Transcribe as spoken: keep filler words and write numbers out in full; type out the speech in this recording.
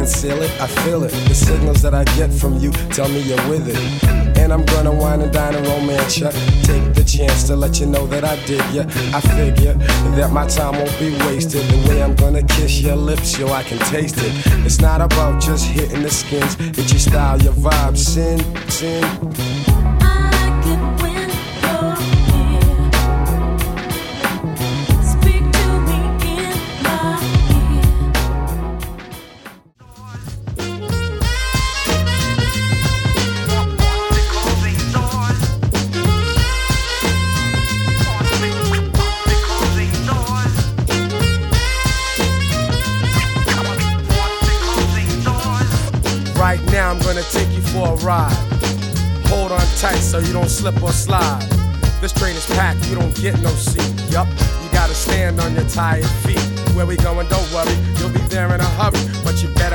conceal it, I feel it. The signals that I get from you tell me you're with it. And I'm gonna wine and dine and romance ya. Take the chance to let you know that I dig ya. I figure that my time won't be wasted. The way I'm gonna kiss your lips, yo, I can taste it. It's not about just hitting the skins. It's your style, your vibe, sin, sin. Right now I'm gonna take you for a ride. Hold on tight so you don't slip or slide. This train is packed, you don't get no seat. Yup, you gotta stand on your tired feet. Where we going, don't worry, you'll be there in a hurry. But you better